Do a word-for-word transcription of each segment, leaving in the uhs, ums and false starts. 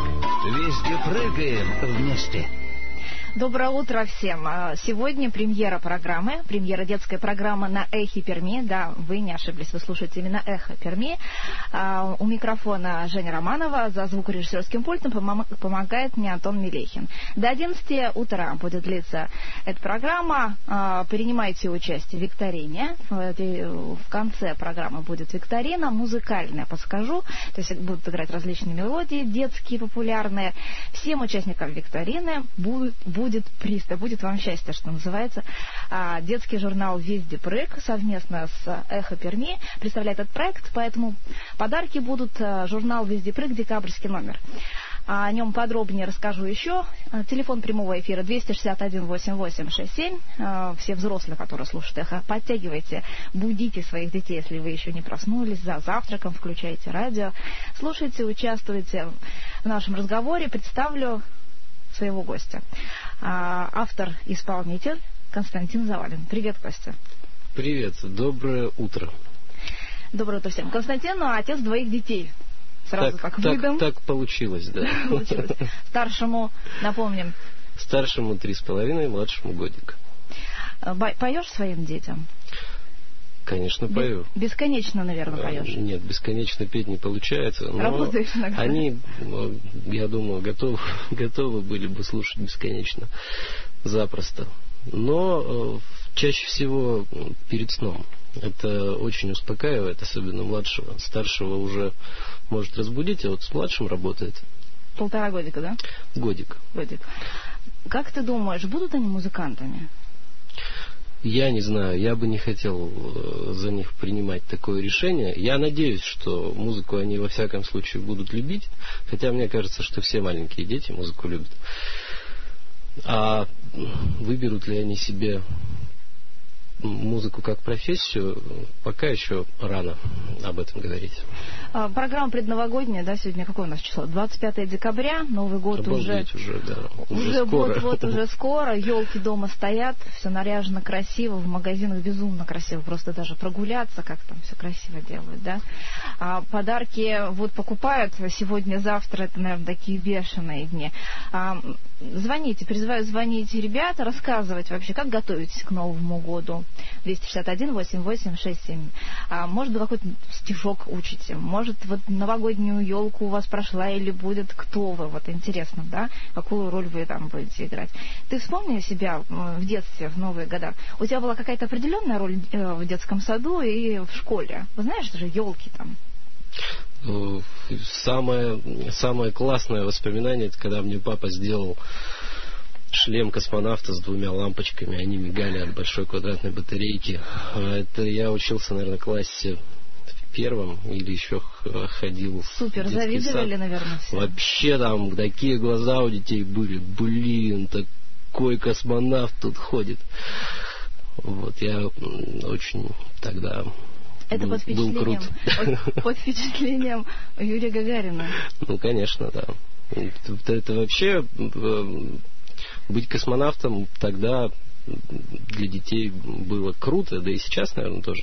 Везде прыгаем вместе. Доброе утро всем. Сегодня премьера программы, премьера детской программы на Эхе Перми. Да, вы не ошиблись, вы слушаете именно Эхо Перми. У микрофона Женя Романова, за звукорежиссерским пультом помогает мне Антон Мелехин. До одиннадцати утра будет длиться эта программа. Принимайте участие в викторине. В конце программы будет викторина, музыкальная, подскажу. То есть будут играть различные мелодии, детские, популярные. Всем участникам викторины будут Будет приз, да будет вам счастье, что называется. А, детский журнал «Везде прыг» совместно с «Эхо Перми» представляет этот проект, поэтому подарки будут. Журнал «Везде прыг», декабрьский номер. О нем подробнее расскажу еще. Телефон прямого эфира двести шестьдесят один восемьдесят восемь шестьдесят семь. Все взрослые, которые слушают «Эхо», подтягивайте, будите своих детей, если вы еще не проснулись, за завтраком включайте радио. Слушайте, участвуйте в нашем разговоре. Представлю своего гостя. Автор-исполнитель Константин Завалин. Привет, Костя. Привет, доброе утро. Доброе утро всем. Константин, ну, отец двоих детей. Сразу так, так выдам. Так, так получилось, да. Получилось. Старшему, напомним. Старшему три с половиной, младшему годик. Поешь своим детям? Конечно, пою. Бесконечно, наверное, поешь. Нет, бесконечно петь не получается. Но Работаешь иногда. Они, я думаю, готовы, готовы были бы слушать бесконечно, запросто. Но чаще всего перед сном. Это очень успокаивает, особенно младшего. Старшего уже может разбудить, а вот с младшим работает. Полтора годика, да? Годик. Годик. Как ты думаешь, будут они музыкантами? Я не знаю, я бы не хотел за них принимать такое решение. Я надеюсь, что музыку они во всяком случае будут любить, хотя мне кажется, что все маленькие дети музыку любят. А выберут ли они себе музыку как профессию, пока еще рано об этом говорить. А, программа предновогодняя, да, сегодня какое у нас число? двадцать пятое декабря, Новый год Обалдеть уже... уже, да. Уже, уже скоро. Вот-вот, уже скоро. Елки дома стоят, все наряжено красиво, в магазинах безумно красиво, просто даже прогуляться, как там все красиво делают, да. А, подарки вот покупают сегодня-завтра, это, наверное, такие бешеные дни. А, звоните, призываю звонить, ребята, рассказывать вообще, как готовитесь к Новому году. двести шестьдесят один восемьдесят восемь шестьдесят семь. А, может быть, какой-то стишок учите. Может, вот новогоднюю елку у вас прошла или будет. Кто вы? Вот интересно, да? Какую роль вы там будете играть? Ты вспомни себя в детстве, в новые года. У тебя была какая-то определенная роль в детском саду и в школе? Вы знаешь, что же елки там? Самое, самое классное воспоминание, это когда мне папа сделал шлем космонавта с двумя лампочками, они мигали от большой квадратной батарейки. Это я учился, наверное, в классе в первом или еще ходил. Супер, завидовали, сад. Наверное, все. Вообще там такие глаза у детей были. Блин, такой космонавт тут ходит. Вот, я очень тогда... Это был, под впечатлением, под, под впечатлением Юрия Гагарина. Ну, конечно, да. Это, это вообще... Быть космонавтом тогда для детей было круто, да и сейчас, наверное, тоже.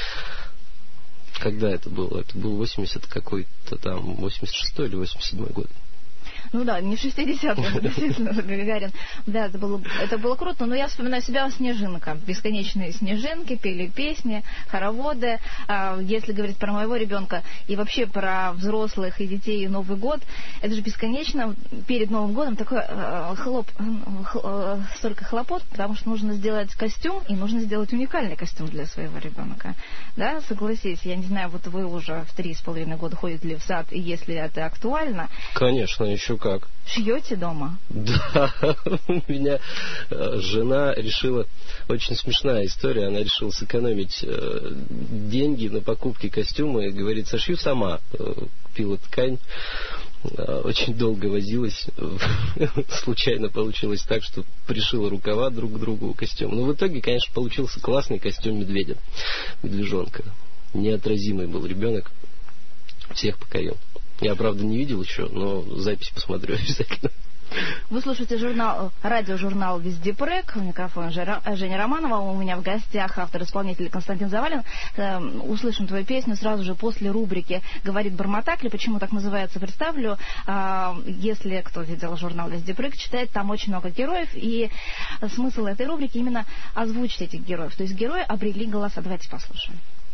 Когда это было? Это был восемьдесят какой-то там, восемьдесят шестой или восемьдесят седьмой год. Ну да, не шестидесятый, это действительно Гагарин. Да, это было, это было круто, но я вспоминаю себя снежинка. Бесконечные снежинки, пели песни, хороводы. Если говорить про моего ребенка и вообще про взрослых и детей и Новый год, это же бесконечно перед Новым годом такой хлоп, столько хлопот, потому что нужно сделать костюм, и нужно сделать уникальный костюм для своего ребенка. Да, согласись, я не знаю, вот вы уже в три с половиной года ходите ли в сад, и если это актуально. Конечно, еще как. Шьете дома? Да, у меня жена решила, очень смешная история, она решила сэкономить деньги на покупке костюма и говорит, сошью сама. Купила ткань, очень долго возилась, случайно получилось так, что пришила рукава друг к другу костюм. Но в итоге, конечно, получился классный костюм медведя, медвежонка. Неотразимый был ребенок, всех покорил. Я, правда, не видел еще, но запись посмотрю обязательно. Вы слушаете журнал, радиожурнал «Вездепрыг». Микрофон Женя Романова. У меня в гостях автор-исполнитель Константин Завалин. Услышим твою песню сразу же после рубрики «Говорит Барматакля». Почему так называется, представлю. Если кто видел журнал «Вездепрыг», читает, там очень много героев. И смысл этой рубрики именно озвучить этих героев. То есть герои обрели голоса. Давайте послушаем.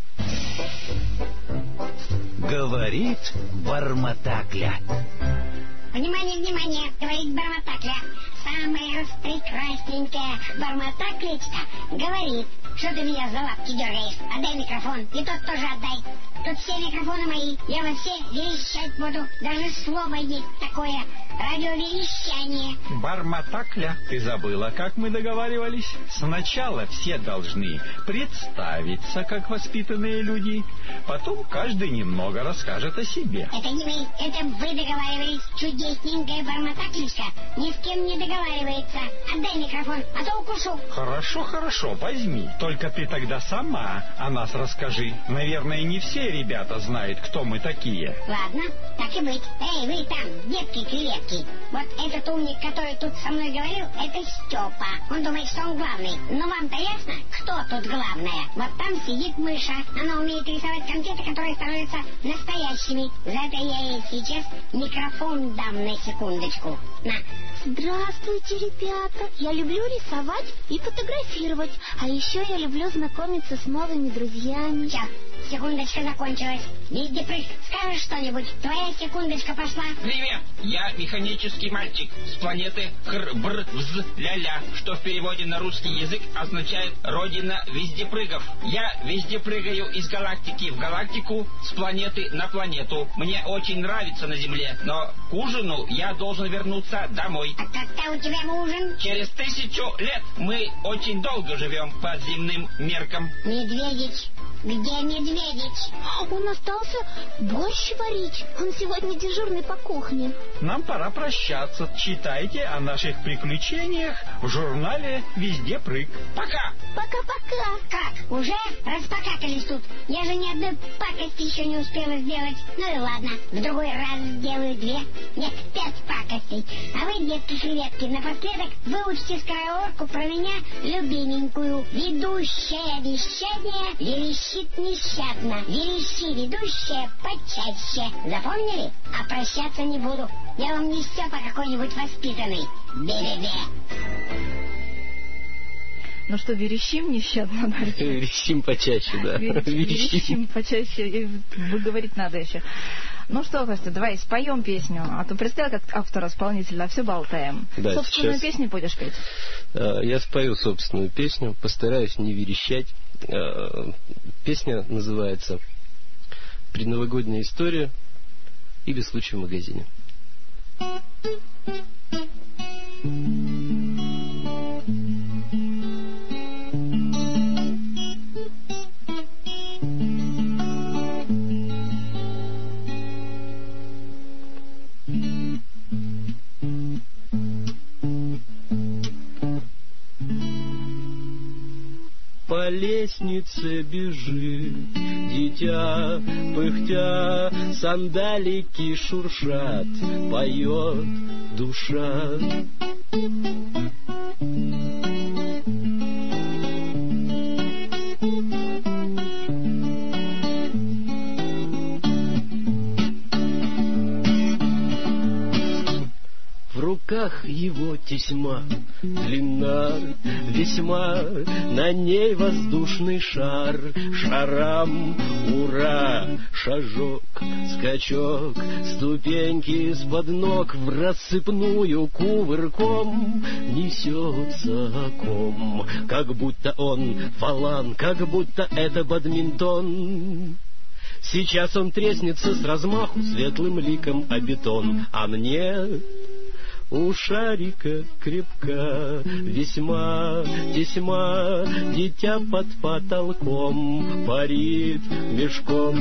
Говорит Барматакля. Внимание, внимание, говорит Барматакля. Самая распрекрасненькая Барматаклечка говорит, что ты меня за лапки дергаешь. Отдай микрофон, и тот тоже отдай. Тут все микрофоны мои, я во все верещать буду. Даже слово есть такое, радиоверещание. Барматакля, ты забыла, как мы договаривались? Сначала все должны представиться, как воспитанные люди, потом каждый немного расскажет о себе. Это не мы, это вы договаривались. Чудесненькая Барматаклечка ни с кем не договаривается. Отдай микрофон, а то укушу. Хорошо, хорошо, возьми. Только ты тогда сама о нас расскажи. Наверное, не все ребята знают, кто мы такие. Ладно, так и быть. Эй, вы там, детки-креветки. Вот этот умник, который тут со мной говорил, это Степа. Он думает, что он главный. Но вам-то ясно, кто тут главная? Вот там сидит мыша. Она умеет рисовать конфеты, которые становятся настоящими. За это я ей сейчас микрофон дам на секундочку. На. Здравствуйте, ребята! Я люблю рисовать и фотографировать, а еще я люблю знакомиться с новыми друзьями. Все, секундочка закончилась. Вездепрыг, скажешь что-нибудь? Твоя секундочка пошла. Привет! Я механический мальчик с планеты Хр-Бр-Вз-Ля-Ля, что в переводе на русский язык означает «Родина вездепрыгов». Я везде прыгаю из галактики в галактику, с планеты на планету. Мне очень нравится на Земле, но к ужину я должен вернуться домой. А когда у тебя ужин? Через тысячу лет. Мы очень долго живем по земным меркам. Медведич, где Медведич? Он остался борщ варить. Он сегодня дежурный по кухне. Нам пора прощаться. Читайте о наших приключениях в журнале «Вездепрыг». Пока! Пока-пока! Как? Уже распокакались тут? Я же ни одной пакости еще не успела сделать. Ну и ладно, в другой раз сделаю две. Нет, пять пакостей. А вы, детки-креветки, напоследок выучите скороговорку про меня любименькую. Ведущая вещание верещит нещадно. Верещи, ведущая, почаще. Запомнили? А прощаться не буду. Я вам не Степа какой-нибудь воспитанный. Бе-бе-бе. Ну что, верещим нещадно? Верещим почаще, да. Верещим почаще. Выговорить надо еще. Ну что, Костя, давай споем песню. А то представь, как автор-исполнитель, а все болтаем. Да, собственную сейчас песню будешь петь? Я спою собственную песню, постараюсь не верещать. Песня называется «Предновогодняя история» или «Случай в магазине». По лестнице бежит дитя, пыхтя, сандалики шуршат, поет душа. В руках его тесьма длинна весьма, на ней воздушный шар. Шарам ура, шажок, скачок, ступеньки из-под ног в рассыпную кувырком несется ком, как будто он фалан, как будто это бадминтон. Сейчас он треснется с размаху светлым ликом о бетон, а мне... У шарика крепка весьма тесьма, дитя под потолком парит мешком.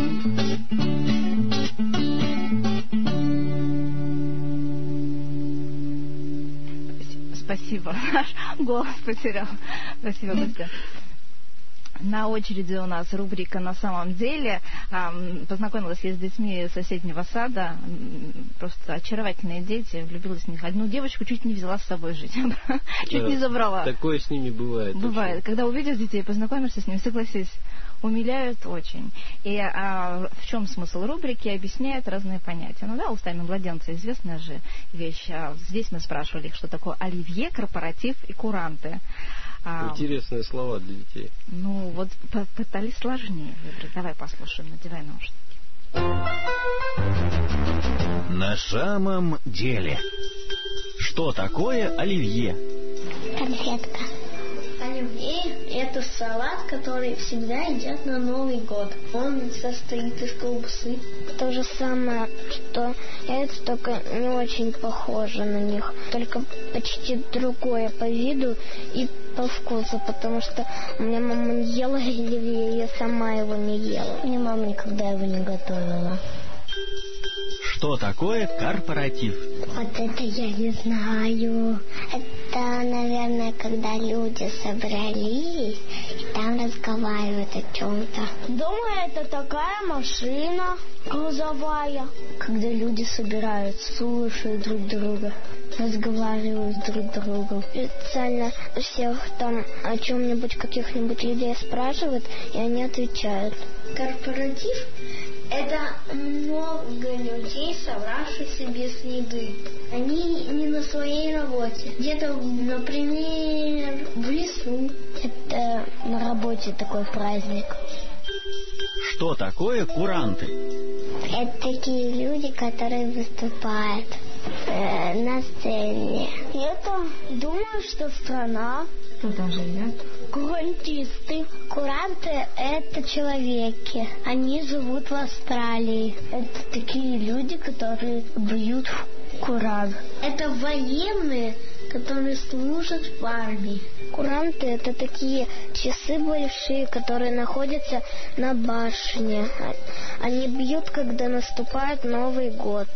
Спасибо. Наш голос потерял. Спасибо, Костя. На очереди у нас рубрика «На самом деле». Познакомилась я с детьми соседнего сада. Просто очаровательные дети. Влюбилась в них. Одну девочку чуть не взяла с собой жить. Чуть не забрала. Такое с ними бывает. Бывает. Когда увидишь детей, познакомишься с ними, согласись, умиляют очень. И а, в чем смысл рубрики? Объясняют разные понятия. Ну да, устами младенца известная же вещь. А здесь мы спрашивали их, что такое оливье, корпоратив и куранты. Интересные слова для детей. Ну, вот пытались сложнее выбрать. Давай послушаем, надевай наушники. На самом деле. Что такое оливье? Конфетка. Оливье – это салат, который всегда едят на Новый год. Он состоит из колбасы. То же самое, что это, только не очень похоже на них. Только почти другое по виду и по вкусу, потому что у меня мама не ела оливье, я сама его не ела. Мне мама никогда его не готовила. Что такое корпоратив? Вот это я не знаю. Это, наверное, когда люди собрались и там разговаривают о чем-то. Думаю, это такая машина грузовая, когда люди собираются, слушают друг друга, разговаривают друг с другом. Специально всех там о чем-нибудь, каких-нибудь людей спрашивают, и они отвечают. Корпоратив – это много людей, собравшихся без еды. Они не на своей работе. Где-то, например, в лесу. Это на работе такой праздник. Что такое куранты? Это такие люди, которые выступают э, на сцене. Это, думаю, что страна. Кто там живет? Курантисты. Куранты – это человеки. Они живут в Австралии. Это такие люди, которые бьют в Куран. Это военные, которые служат в армии. Куранты – это такие часы большие, которые находятся на башне. Они бьют, когда наступает Новый год.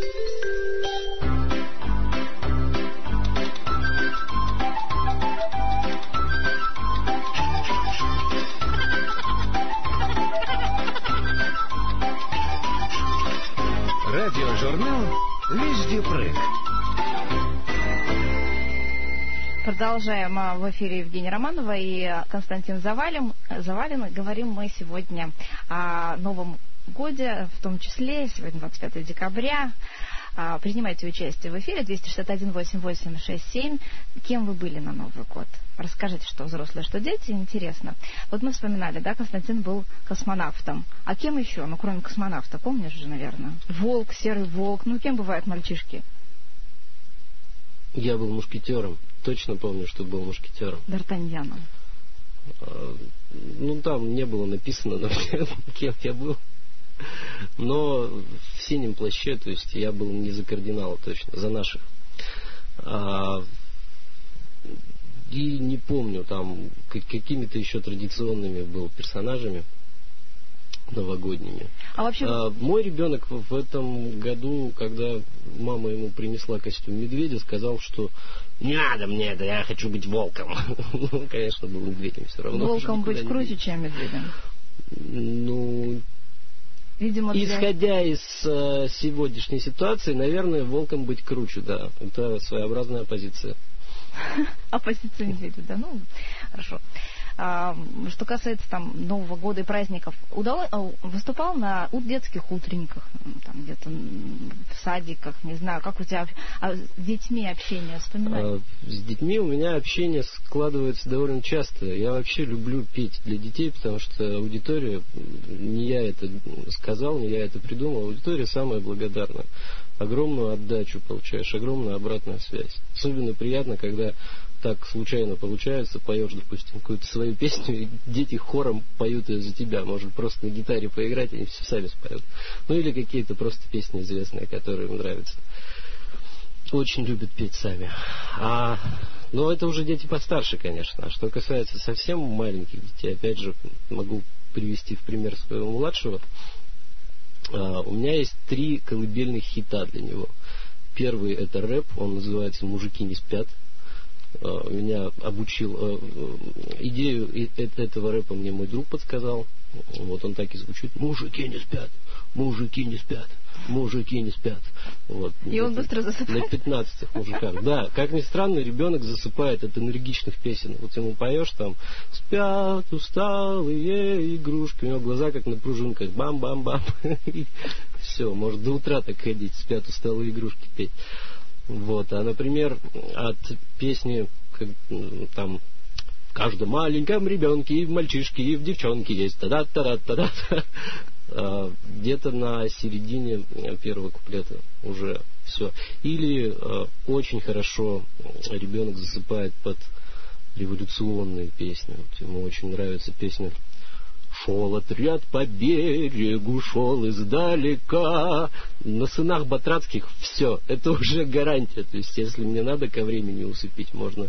Радиожурнал «Везде прыг». Продолжаем в эфире Евгения Романова и Константин Завалин. Завалин. Говорим мы сегодня о Новом годе, в том числе сегодня двадцать пятое декабря. Принимайте участие в эфире двести шестьдесят один восемь восемь шесть семь. Кем вы были на Новый год? Расскажите, что взрослые, что дети. Интересно. Вот мы вспоминали, да, Константин был космонавтом. А кем еще? Ну, кроме космонавта, помнишь же, наверное? Волк, серый волк. Ну, кем бывают мальчишки? Я был мушкетером. Точно помню, что был мушкетером. Д'Артаньяном. А, ну, там не было написано, например, кем я был. Но в синем плаще, то есть я был не за кардинала точно, за наших. А, и не помню, там какими-то еще традиционными был персонажами новогодними. А вообще... а, мой ребенок в этом году, когда мама ему принесла костюм медведя, сказал, что не надо мне это, я хочу быть волком. Ну, конечно, был медведем все равно. Волком быть круче, чем медведем. Ну, видимо, для... исходя из э, сегодняшней ситуации, наверное, волком быть круче, да. Это своеобразная оппозиция. Оппозиция медведю, да, ну, хорошо. А, что касается там Нового года и праздников, удалось, выступал на детских утренниках, там где-то в садиках, не знаю, как у тебя а, с детьми общение вспоминать? А, с детьми у меня общение складывается довольно часто. Я вообще люблю петь для детей, потому что аудитория, не я это сказал, не я это придумал, аудитория самая благодарная. Огромную отдачу получаешь, огромную обратную связь. Особенно приятно, когда так случайно получается, поешь, допустим, какую-то свою песню, и дети хором поют ее за тебя. Может, просто на гитаре поиграть, они все сами споют. Ну, или какие-то просто песни известные, которые им нравятся. Очень любят петь сами. А, но это уже дети постарше, конечно. А что касается совсем маленьких детей, опять же, могу привести в пример своего младшего. А, у меня есть три колыбельных хита для него. Первый — это рэп, он называется «Мужики не спят». меня обучил. Идею этого рэпа мне мой друг подсказал. Вот он так и звучит. Мужики не спят, мужики не спят, мужики не спят. Вот. И он быстро засыпает? На пятнадцатых мужиках. Да, как ни странно, ребенок засыпает от энергичных песен. Вот ему поешь там «Спят усталые игрушки», у него глаза как на пружинках, бам-бам-бам. Все, может до утра так ходить, «Спят усталые игрушки» петь. Вот, а, например, от песни как, там в каждом маленьком ребенке и в мальчишке, и в девчонке есть та-да-та-да-та-да. Где-то на середине первого куплета уже все. Или э, очень хорошо ребенок засыпает под революционные песни. Вот ему очень нравится песня «Шел отряд по берегу, шел издалека». На «Сынах Батрацких» все, это уже гарантия. То есть, если мне надо ко времени усыпить, можно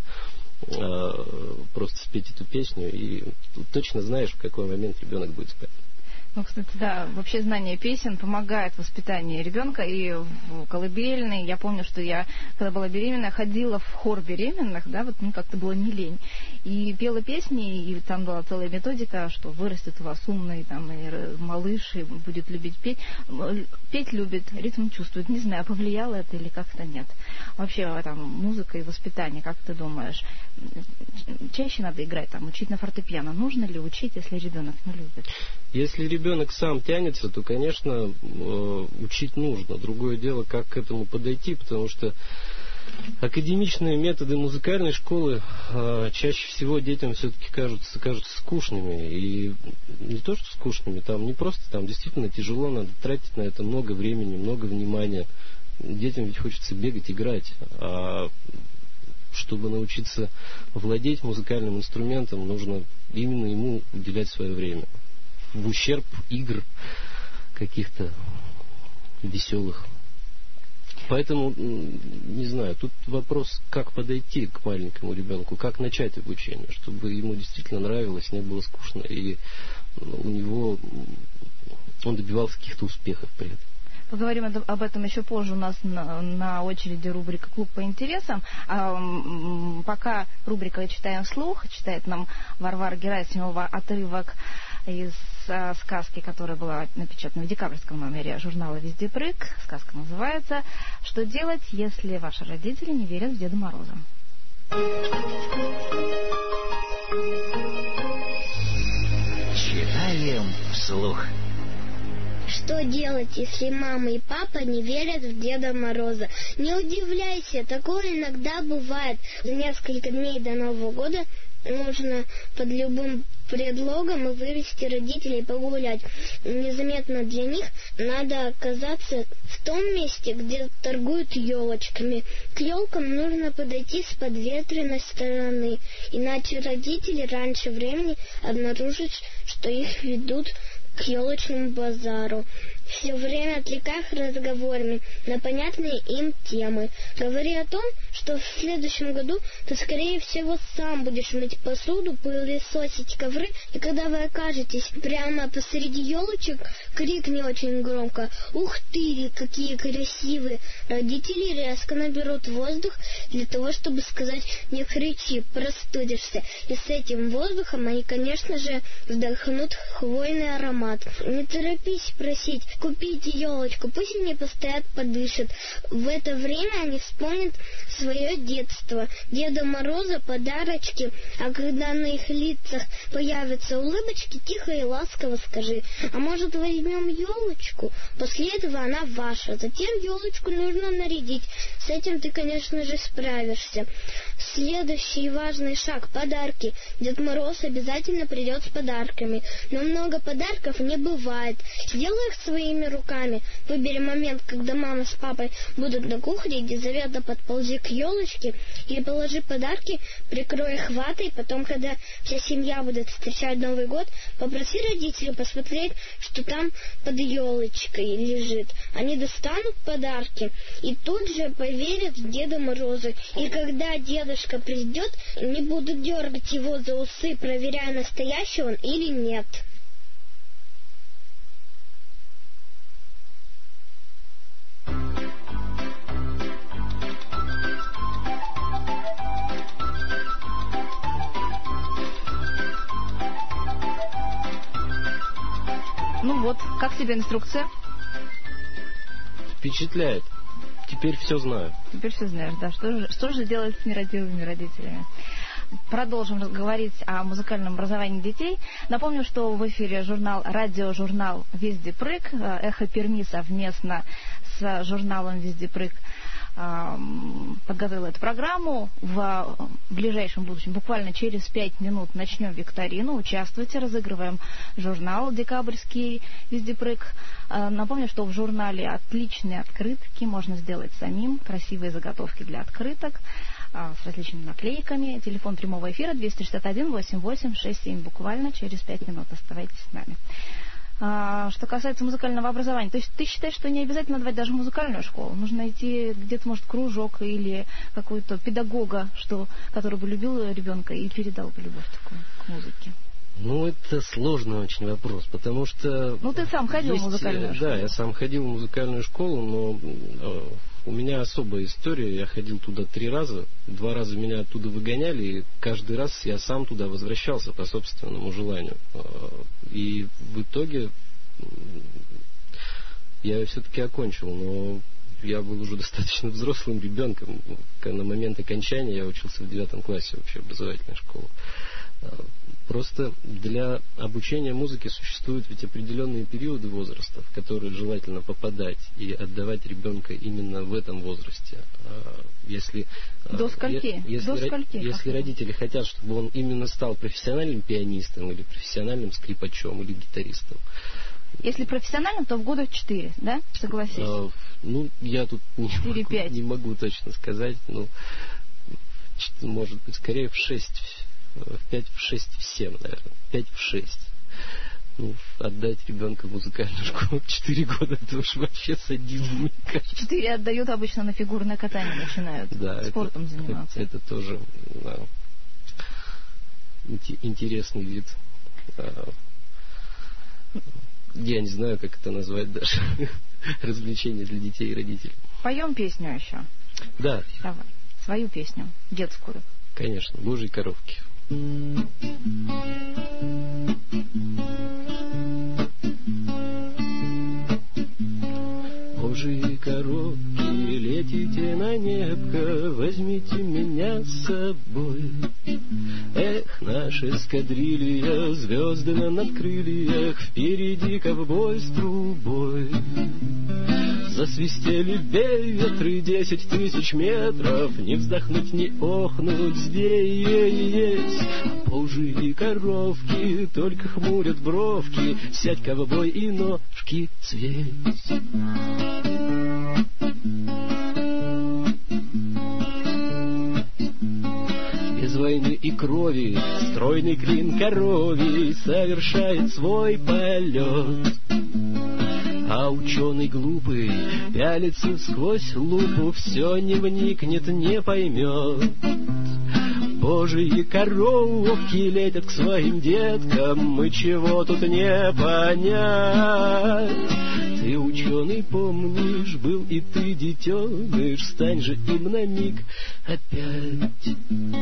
э, просто спеть эту песню, и точно знаешь, в какой момент ребенок будет спать. Ну, кстати, да, вообще знание песен помогает в воспитании ребенка и в колыбельной. Я помню, что я, когда была беременна, ходила в хор беременных, да, вот, ну, как-то было не лень. И пела песни, и там была целая методика, что вырастет у вас умный, там, и малыш, и будет любить петь. Петь любит, ритм чувствует. Не знаю, повлияло это или как-то нет. Вообще, там, музыка и воспитание, как ты думаешь, чаще надо играть, там, учить на фортепиано. Нужно ли учить, если ребенок не любит? Если ребенок сам тянется, то, конечно, учить нужно. Другое дело, как к этому подойти, потому что академичные методы музыкальной школы чаще всего детям все-таки кажутся, кажутся скучными. И не то, что скучными, там не просто, там действительно тяжело, надо тратить на это много времени, много внимания. Детям ведь хочется бегать, играть. А чтобы научиться владеть музыкальным инструментом, нужно именно ему уделять свое время. В ущерб игр каких-то веселых. Поэтому, не знаю, тут вопрос, как подойти к маленькому ребенку, как начать обучение, чтобы ему действительно нравилось, не было скучно, и у него он добивался каких-то успехов при этом. Поговорим об этом еще позже. У нас на, на очереди рубрика «Клуб по интересам». А, пока рубрика «Читаем вслух», читает нам Варвара Герасимова отрывок из а, сказки, которая была напечатана в декабрьском номере журнала «Везде прыг». Сказка называется «Что делать, если ваши родители не верят в Деда Мороза?» Читаем вслух. Что делать, если мама и папа не верят в Деда Мороза? Не удивляйся, такое иногда бывает. За несколько дней до Нового года нужно под любым предлогом вывести родителей погулять. Незаметно для них надо оказаться в том месте, где торгуют елочками. К елкам нужно подойти с подветренной стороны, иначе родители раньше времени обнаружат, что их ведут к елочному базару, все время отвлекая их разговорами на понятные им темы. Говори о том, что в следующем году ты, скорее всего, сам будешь мыть посуду, пылесосить ковры, и когда вы окажетесь прямо посреди елочек, крикни очень громко: «Ух ты, какие красивые!» Родители резко наберут воздух для того, чтобы сказать: «Не кричи, простудишься». И с этим воздухом они, конечно же, вдохнут хвойный аромат. Не торопись просить купить елочку, пусть они постоят, подышат. В это время они вспомнят свое детство, Деда Мороза, подарочки, а когда на их лицах появятся улыбочки, тихо и ласково скажи: «А может, возьмем елочку?» После этого она ваша. Затем елочку нужно нарядить. С этим ты, конечно же, справишься. Следующий важный шаг — подарки. Дед Мороз обязательно придет с подарками, но много подарков не бывает. Сделай их своими руками. Выбери момент, когда мама с папой будут на кухне, незаметно подползи к елочке и положи подарки, прикрой их ватой. Потом, когда вся семья будет встречать Новый год, попроси родителей посмотреть, что там под елочкой лежит. Они достанут подарки и тут же поверят в Деда Мороза. И когда дедушка придет, не будут дергать его за усы, проверяя, настоящий он или нет. Как тебе инструкция? Впечатляет. Теперь все знаю. Теперь все знаешь, да. Что же, что же делать с нерадивыми родителями? Продолжим говорить о музыкальном образовании детей. Напомню, что в эфире журнал, радиожурнал «Везде прыг». «Эхо Перми» совместно с журналом «Везде прыг» подготовила эту программу. В ближайшем будущем, буквально через пять минут, начнем викторину. Участвуйте, разыгрываем журнал декабрьский «Везде прыг». Напомню, что в журнале отличные открытки, можно сделать самим, красивые заготовки для открыток с различными наклейками. Телефон прямого эфира двести шестьдесят один восемьдесят восемь шестьдесят семь. Буквально через пять минут. Оставайтесь с нами. А, что касается музыкального образования, то есть ты считаешь, что не обязательно давать даже музыкальную школу? Нужно найти где-то, может, кружок или какого-то педагога, что, который бы любил ребенка и передал бы любовь такую к музыке? Ну, это сложный очень вопрос, потому что... Ну, ты сам ходил есть, в музыкальную школу. Да, я сам ходил в музыкальную школу, но э, у меня особая история. Я ходил туда три раза. Два раза меня оттуда выгоняли, и каждый раз я сам туда возвращался по собственному желанию. Э, и в итоге э, я все-таки окончил, но я был уже достаточно взрослым ребенком. На момент окончания я учился в девятом классе общеобразовательной школы. Просто для обучения музыке существуют ведь определенные периоды возраста, в которые желательно попадать и отдавать ребенка именно в этом возрасте. Если, До скольки? Если, До скольки? Если родители хотят, чтобы он именно стал профессиональным пианистом или профессиональным скрипачом или гитаристом. Если профессиональным, то в года четыре, да? Согласись? А, ну, я тут не могу, не могу точно сказать. Ну, может быть, скорее в шесть. В пять, в шесть, в семь, наверное. пять, в шесть. Ну, отдать ребенка в музыкальную школу в четыре года, это уж вообще садизм, мне кажется. четыре отдают обычно на фигурное катание, начинают да, спортом это, заниматься. Это, это тоже да, интересный вид. Я не знаю, как это назвать даже. Развлечение для детей и родителей. Поем песню еще? Да. Давай. Свою песню, детскую. Конечно, «Божьи коровки». Божьи коровки, летите на небо, возьмите меня с собой. Эх, наша эскадрилья, звезды на надкрыльях, впереди ковбой с трубой. Засвистели ветры десять тысяч метров, не вздохнуть, не охнуть здесь. А божьи коровки только хмурят бровки, сядь, ковбой, и ножки свесь. Без войны и крови стройный клин коровий совершает свой полет. А ученый глупый пялится сквозь лупу, все не вникнет, не поймет. Божьи коровки летят к своим деткам, и чего тут не понять. Ты, ученый, помнишь, был и ты детеныш, стань же им на миг опять.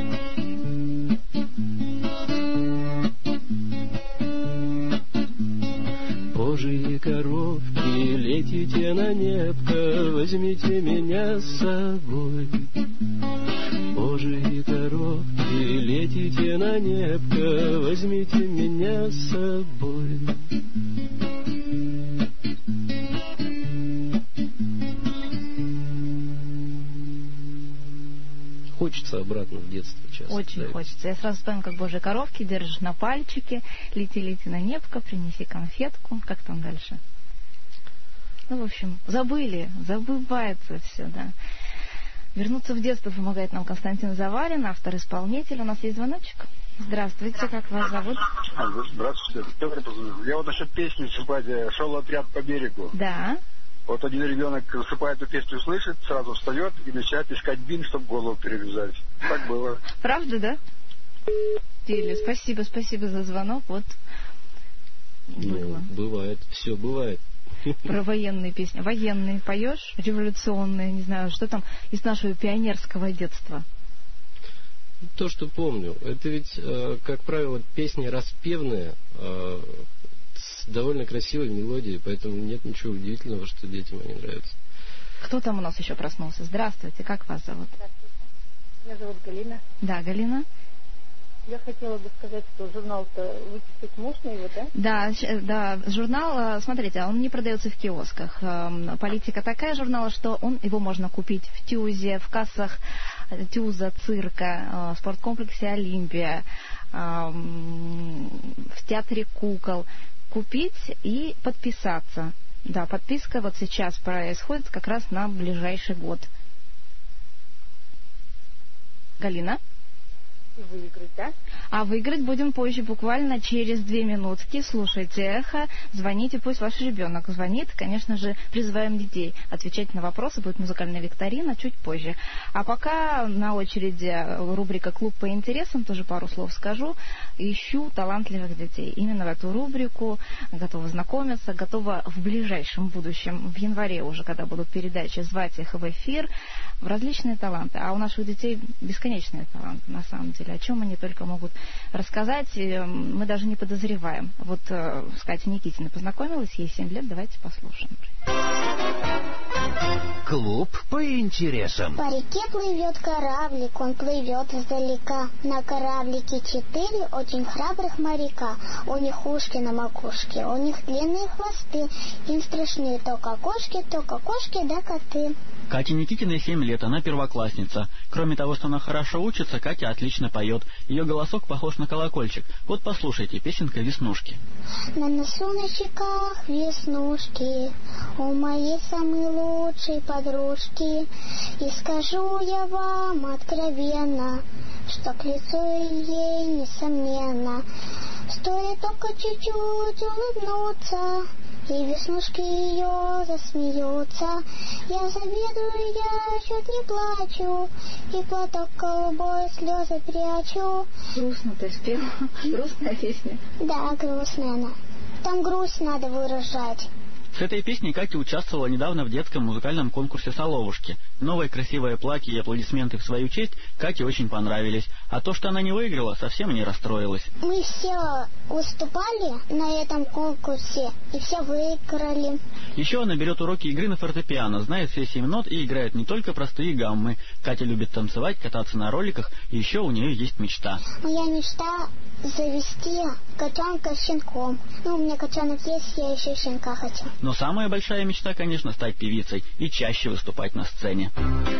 Божьи коровки, летите на небо, возьмите меня с собой. Божьи коровки, летите на небо, возьмите меня с собой. Хочется обратно в детство часто. Очень да. хочется. Я сразу вспомню, как божьи коровки держишь на пальчике, лети-лети на небко, принеси конфетку. Как там дальше? Ну, в общем, забыли, забывается все, да. Вернуться в детство помогает нам Константин Заварин, автор-исполнитель. У нас есть звоночек. Здравствуйте, как вас зовут? Здравствуйте. Я вот насчет песни «Сыпать», «Шел отряд по берегу». Да. Вот один ребенок засыпает эту песню, слышит, сразу встает и начинает искать бинт, чтобы голову перевязать. Так было. Правда, да? Теле, спасибо, спасибо за звонок. Вот было. Ну, бывает, все бывает. Про военные песни. Военные поешь? Революционные, не знаю, что там из нашего пионерского детства? То, что помню. Это ведь, как правило, песни распевные, с довольно красивой мелодией, поэтому нет ничего удивительного, что детям они нравятся. Кто там у нас еще проснулся? Здравствуйте, как вас зовут? Здравствуйте. Меня зовут Галина. Да, Галина. Я хотела бы сказать, что журнал-то выпустить можно его, да? Да, да, журнал, смотрите, он не продается в киосках. Политика такая журнала, что он, его можно купить в ТЮЗе, в кассах ТЮЗа, цирка, в спорткомплексе «Олимпия», в театре кукол. Купить и подписаться. Да, подписка вот сейчас происходит как раз на ближайший год. Галина? Выиграть, да? А выиграть будем позже, буквально через две минутки. Слушайте «Эхо», звоните, пусть ваш ребенок звонит. Конечно же, призываем детей отвечать на вопросы. Будет музыкальная викторина чуть позже. А пока на очереди рубрика «Клуб по интересам», тоже пару слов скажу. Ищу талантливых детей. Именно в эту рубрику готова знакомиться, готова в ближайшем будущем, в январе уже, когда будут передачи, звать их в эфир, в различные таланты. А у наших детей бесконечные таланты, на самом деле. О чем они только могут рассказать, мы даже не подозреваем. Вот с Катей Никитиной познакомилась, ей семь лет, давайте послушаем. Клуб по интересам. По реке плывет кораблик, он плывет издалека. На кораблике четыре очень храбрых моряка. У них ушки на макушке, у них длинные хвосты. Им страшны то кокошки, то кокошки да коты. Кате Никитиной семь лет, она первоклассница. Кроме того, что она хорошо учится, Катя отлично поет. Ее голосок похож на колокольчик. Вот послушайте, песенка «Веснушки». На носу на щеках веснушки, у моей самой лучшей подружки. И скажу я вам откровенно, что к лицу ей несомненно. Стоит только чуть-чуть улыбнуться, и веснушки ее засмеются. Я завидую, я чуть не плачу, и платок голубой слезы прячу. Грустно ты спела? Грустная песня? Да, грустная она. Там грусть надо выражать. С этой песней Катя участвовала недавно в детском музыкальном конкурсе «Соловушки». Новое красивое платье и аплодисменты в свою честь Кате очень понравились. А то, что она не выиграла, совсем не расстроилась. Мы все выступали на этом конкурсе, и все выиграли. Еще она берет уроки игры на фортепиано, знает все семь нот и играет не только простые гаммы. Катя любит танцевать, кататься на роликах, и еще у нее есть мечта. Моя мечта — завести котенка с щенком. Ну, у меня котенок есть, я еще щенка хочу. Но самая большая мечта, конечно, стать певицей и чаще выступать на сцене.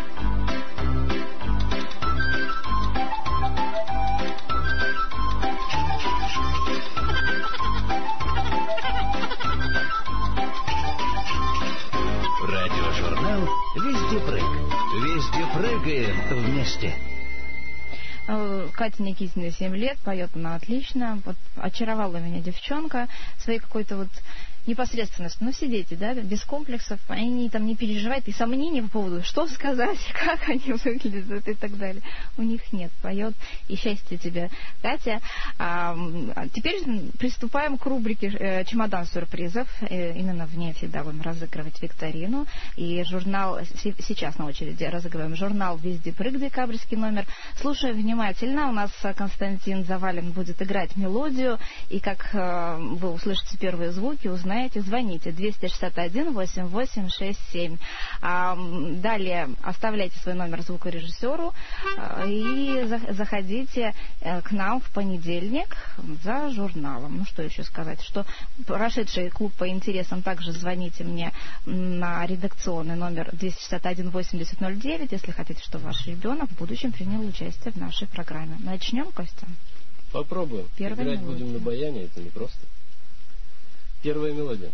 Радиожурнал «Везде прыг». Везде прыгаем вместе. Катя Никитина семь лет, поет она отлично. Вот очаровала меня девчонка своей какой-то вот непосредственностью. Ну, все дети, да, без комплексов, они там не переживают, и сомнений по поводу, что сказать, как они выглядят и так далее. У них нет. Поет, и счастье тебе, Катя. А, теперь приступаем к рубрике «Чемодан сюрпризов». Именно в ней всегда будем разыгрывать викторину. И журнал, сейчас на очереди разыгрываем журнал «Везде прыг», декабрьский номер. Слушай внимательно, у нас Константин Завалин будет играть мелодию, и как вы услышите первые звуки, узнаете, знаете, звоните двести шестьдесят один восемь восемь шесть семь. А, далее оставляйте свой номер звукорежиссеру а, и за, заходите а, к нам в понедельник за журналом. Ну, что еще сказать? Что прошедший клуб по интересам, также звоните мне на редакционный номер двести шестьдесят один восемьдесят ноль девять, если хотите, чтобы ваш ребенок в будущем принял участие в нашей программе. Начнем, Костя? Попробуем. Первая Играть мелодия. будем на баяне, это не просто. Первая мелодия.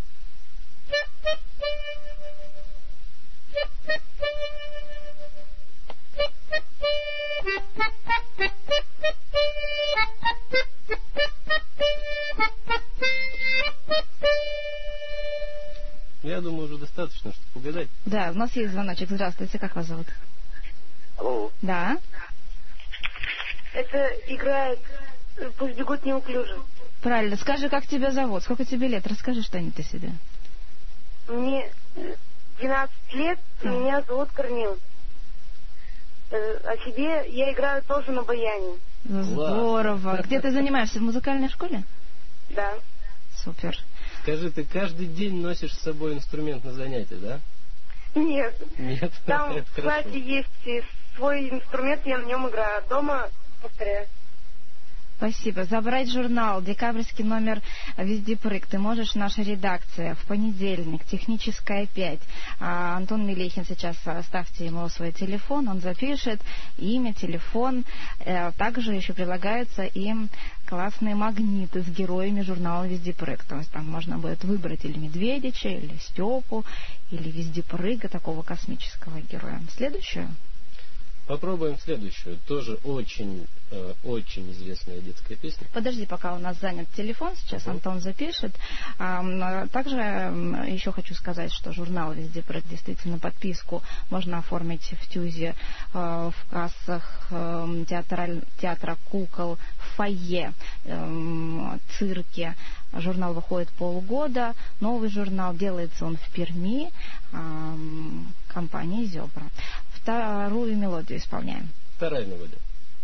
Я думаю, уже достаточно, чтобы угадать. Да, у нас есть звоночек. Здравствуйте, как вас зовут? Алло. Да. Это играет «Пусть бегут неуклюже». Правильно. Скажи, как тебя зовут? Сколько тебе лет? Расскажи что-нибудь о себе. Мне двенадцать лет, и меня зовут Корнил. О себе я играю тоже на баяне. Здорово. Где ты занимаешься? В музыкальной школе? Да. Супер. Скажи, ты каждый день носишь с собой инструмент на занятия, да? Нет. Нет? Там, Это кстати, хорошо. есть свой инструмент, я на нем играю. А дома повторяю. Спасибо. Забрать журнал, декабрьский номер «Везде прыг» ты можешь в нашей редакции в понедельник, техническая пять. А, Антон Мелехин сейчас, ставьте ему свой телефон, он запишет имя, телефон. Э, также еще прилагаются им классные магниты с героями журнала «Везде прыг». То есть там можно будет выбрать или Медведича, или Степу, или «Везде прыга», такого космического героя. Следующую. Попробуем следующую. Тоже очень, э, очень известная детская песня. Подожди, пока у нас занят телефон, сейчас uh-huh. Антон запишет. А, также еще хочу сказать, что журнал «Везде прыг» действительно подписку можно оформить в ТЮЗе, в кассах театра, театра кукол, в фойе, в цирке. Журнал выходит полгода. Новый журнал, делается он в Перми, компании «Зебра». Вторую мелодию исполняем. Вторая мелодия.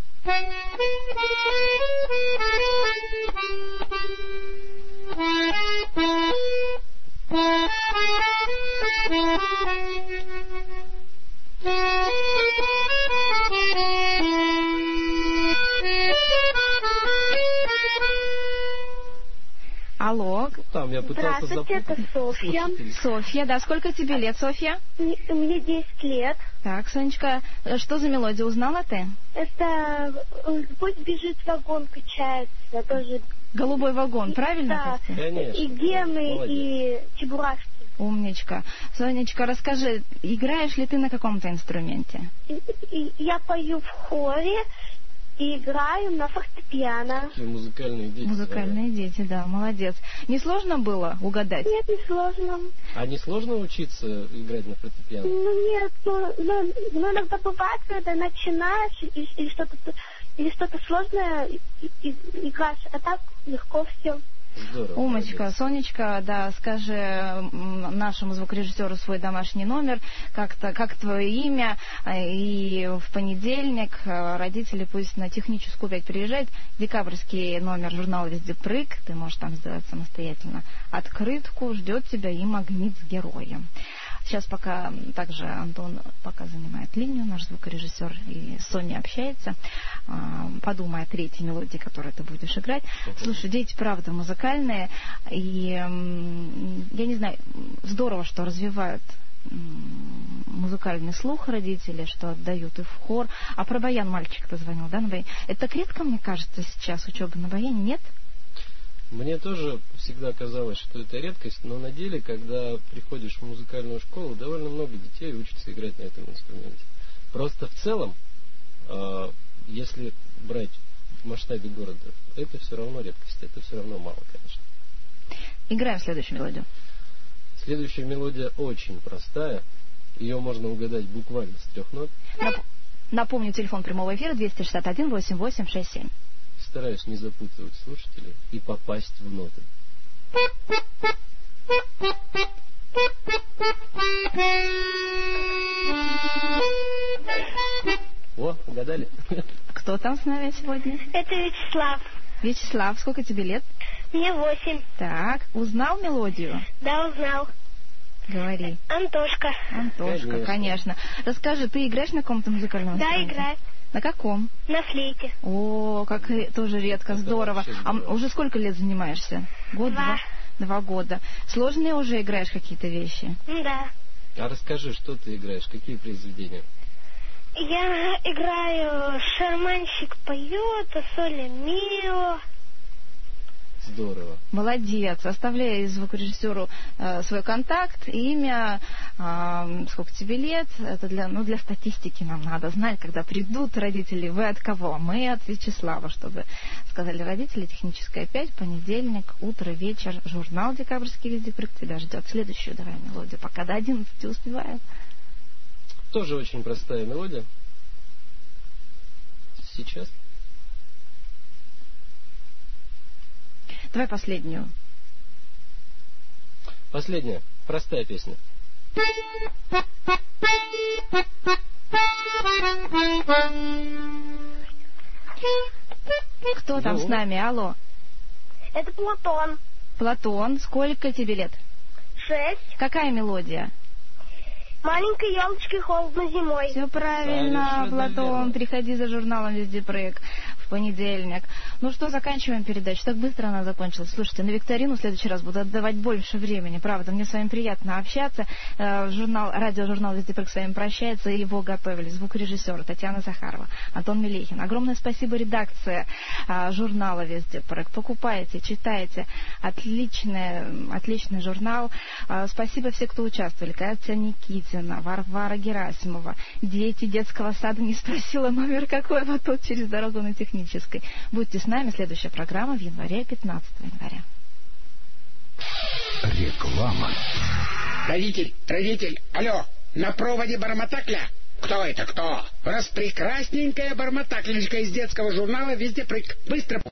Алло. Там я пытался Здравствуйте, запутать. это Софья. Софья, да, сколько тебе лет, Софья? Мне десять лет. Так, Сонечка, что за мелодия, узнала ты? Это «Пусть бежит вагон, качается». Тоже... Голубой вагон, правильно? Да, конечно. И гены, молодец. И чебурашки. Умничка. Сонечка, расскажи, играешь ли ты на каком-то инструменте? И, и, я пою в хоре и играю на фортепиано. Такие музыкальные дети. Музыкальные да. дети, да, молодец. Не сложно было угадать? Нет, не сложно. А не сложно учиться играть на фортепиано? Ну нет, ну, ну, ну иногда бывает, когда начинаешь и, и что-то или что-то сложное и, и, играешь, а так легко все. Здорово. Умочка, молодец. Сонечка, да, скажи нашему звукорежиссеру свой домашний номер, как-то, как твое имя, и в понедельник родители пусть на техническую пять приезжают. Декабрьский номер журнала «Везде прыг», ты можешь там сделать самостоятельно открытку, ждет тебя и магнит с героем. Сейчас пока также Антон пока занимает линию, наш звукорежиссер, и Соня общается, подумай о третьей мелодии, которую ты будешь играть. Uh-huh. Слушай, дети, правда, музыкальные, и я не знаю, здорово, что развивают музыкальный слух родители, что отдают и в хор. А про баян мальчик-то звонил, да, на баяне? Это так редко, мне кажется, сейчас учеба на баяне, нет? Мне тоже всегда казалось, что это редкость, но на деле, когда приходишь в музыкальную школу, довольно много детей учатся играть на этом инструменте. Просто в целом, э, если брать в масштабе города, это все равно редкость, это все равно мало, конечно. Играем следующую мелодию. Следующая мелодия очень простая, ее можно угадать буквально с трех нот. Нап- напомню, телефон прямого эфира двести шестьдесят один восемьдесят восемь шестьдесят семь. Стараюсь не запутывать слушателей и попасть в ноты. О, угадали? Кто там с нами сегодня? Это Вячеслав. Вячеслав, сколько тебе лет? Мне восемь. Так, узнал мелодию? Да, узнал. Говори. Антошка. Антошка, конечно. конечно. Расскажи, ты играешь на каком-то музыкальном инструменте? Да, играю. На каком? На флейте. О, как тоже редко, здорово. здорово. А уже сколько лет занимаешься? Год, два. два? Два года. Сложные уже играешь какие-то вещи? Да. А расскажи, что ты играешь, какие произведения? Я играю «Шарманщик поет», «Соля Мио». Здорово. Молодец. Оставляй звукорежиссеру э, свой контакт, имя, э, сколько тебе лет. Это для, ну, для статистики нам надо знать, когда придут родители. Вы от кого? Мы от Вячеслава, чтобы сказали родители. Техническая пять, понедельник, утро, вечер. Журнал «Декабрьский «Везде прыг» тебя ждет. Следующую давай мелодию. Пока до одиннадцати успеваем. Тоже очень простая мелодия. Сейчас. Давай последнюю. Последняя. Простая песня. Кто там ну. с нами? Алло. Это Платон. Платон, сколько тебе лет? Шесть. Какая мелодия? Маленькой елочкой холодно зимой. Все правильно, Совершенно Платон. верно. Приходи за журналом «Везде прыг» в понедельник. Ну что, заканчиваем передачу. Так быстро она закончилась. Слушайте, на викторину в следующий раз буду отдавать больше времени. Правда, мне с вами приятно общаться. Э, Журнал, радиожурнал «Везде прыг» с вами прощается. И его готовили звукорежиссер Татьяна Захарова, Антон Мелехин. Огромное спасибо редакции э, журнала «Везде прыг». Покупайте, читайте. Отличный, отличный журнал. Э, Спасибо всем, кто участвовали. Катя Никитина, Варвара Герасимова. Дети детского сада не спросила номер какой, вот тут через дорогу на Технической. Будьте с нами. Следующая программа в январе, пятнадцатого января. Реклама. Родитель, родитель, алло, на проводе Барматакля? Кто это, кто? Распрекрасненькая Барматаклечка из детского журнала «Везде прыг». Быстро...